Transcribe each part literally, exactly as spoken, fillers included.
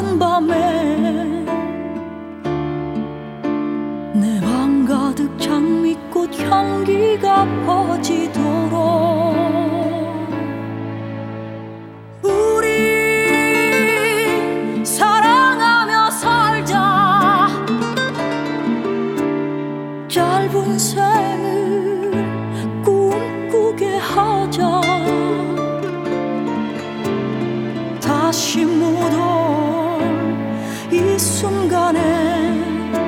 낯선 밤에 내 맘 가득 장미꽃 향기가 퍼지도록 우리 사랑하며 살자. 짧은 생을 꿈꾸게 하자. 다시 못 올 이 순간에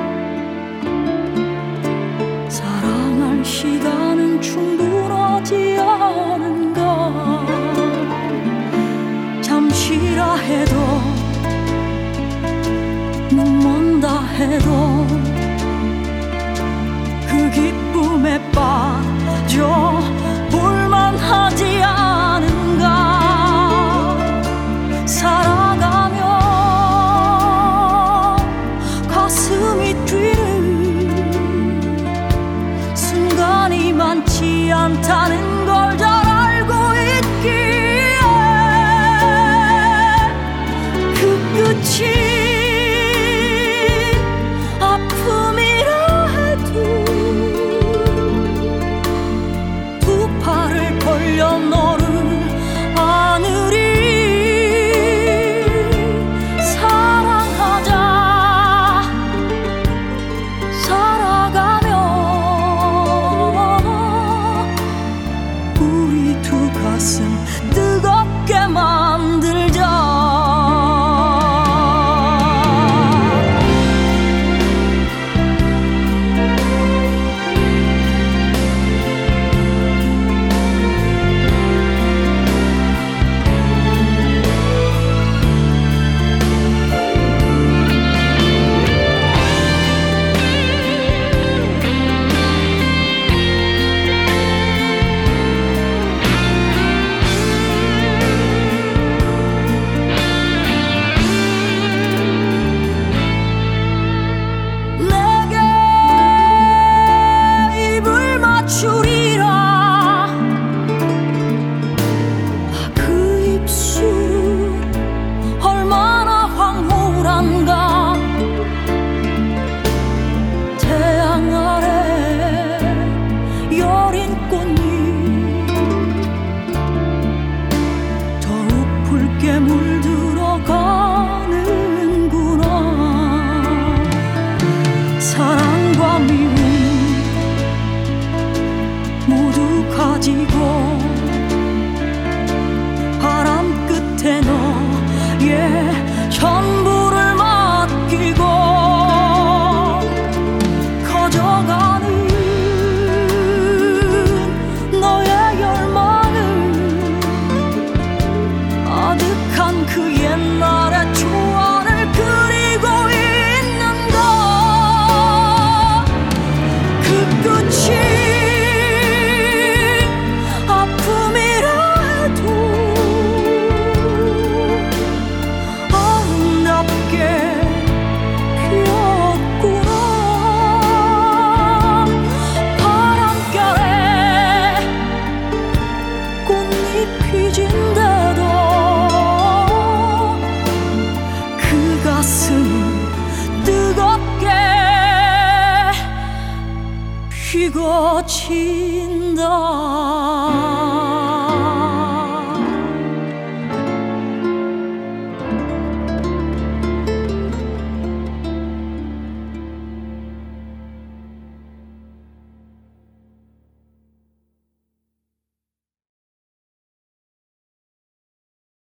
사랑할 시간은 충분하지 않은가. 잠시라 해도 눈 먼다 해도 그 기쁨에 빠져 볼만하지 않은가. 살아가며 가슴이 뛰는 순간이 많지 않다는 걸 잘 알고 있기에 그 끝이 아픔이라 해도 두 팔을 벌려 너를 안으리. 가슴 뜨겁게 만들자. 사랑과 미움 모두 가지고 바람 끝에 너의 전부를 맡기고 커져가는 너의 열망을 아득한 그 옛날의 초안을 그리고 있는가. 그 끝이 아픔이라 해도 아름답게 피었구나. 바람결에 꽃잎이 진데도 그 가슴 뜨겁게 피고 친다.